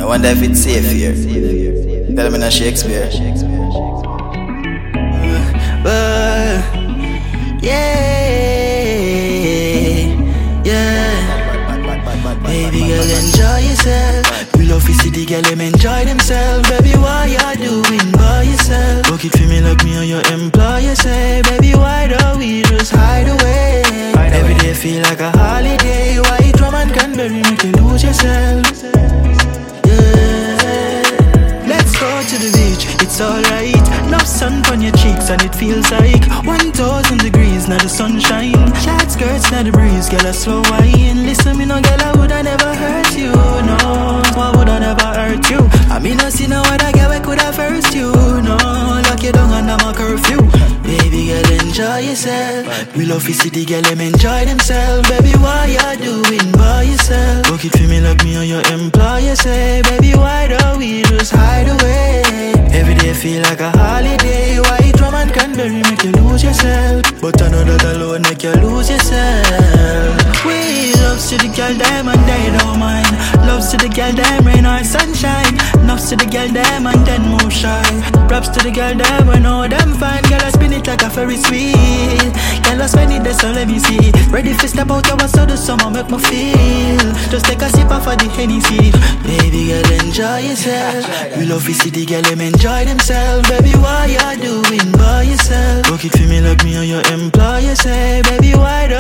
I wonder if it's safe here. Tell me not Shakespeare. Baby girl, enjoy yourself. We love to see the girl, them enjoy themselves. Baby, why you doing by yourself? Work it for me like me or your employer say. Baby, why don't we just hide away? Every day feel like a holiday. Why drum and cranberry make you lose yourself? Let's go to the beach, it's alright. Enough sun on your cheeks and it feels like 1,000 degrees, now the sunshine. Short skirts, now the breeze, girl a slow wine. Listen me no girl, I woulda never hurt you, no. I woulda never hurt you. I mean I see no other girl I coulda first you, no. Lock you down under my curfew. Baby girl, enjoy yourself. We love to see the girl, them enjoy themselves. Baby, why you doing by yourself? Work it for me like me or your employer say. Baby, why don't we just hide away? Every day feel like a holiday. Why drum and cranberry make you lose yourself? But I know that alone make you lose yourself. We loves to the girl them and they don't mind. Loves to the girl them rain or sunshine. Loves to the girl them and then move shy. Props to the girl them I know them fine. Girl I spin it like a Ferris wheel. Girl I spin it there so let me see. Ready for step out your so the summer make me feel. Just take a sip off of the Hennessy. Baby girl enjoy yourself. We love to see the girl them enjoy themselves. Baby why you doing by yourself? Work it for me like me or your employer say. Baby why